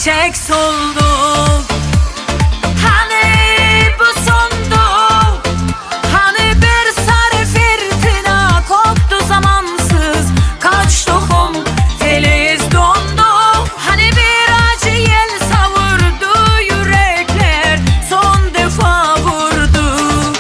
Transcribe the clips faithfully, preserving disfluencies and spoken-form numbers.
çiçek soldu. Hani bu sondu, hani bir sarı fırtına koptu zamansız, kaç tohum feliz dondu. Hani bir acı yel savurdu, yürekler son defa vurdu.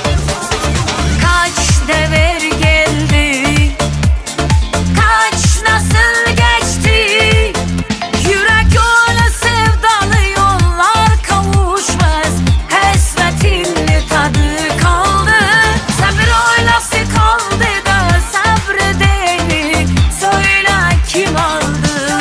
Kaç devir geldi, kaç nasıl geçti, yürek öyle sevdalı yollar kavuşmaz, hasretin tadı kaldı. Sabır oylası kaldı da sabredeni söyle kim aldı?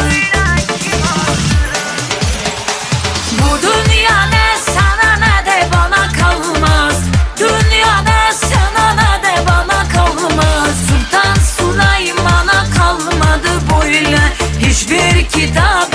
Bu dünya ne sana ne de bana kalmaz, dünya ne sana ne de bana kalmaz. Sultan Süleyman'a kalmadı böyle hiçbir kitap.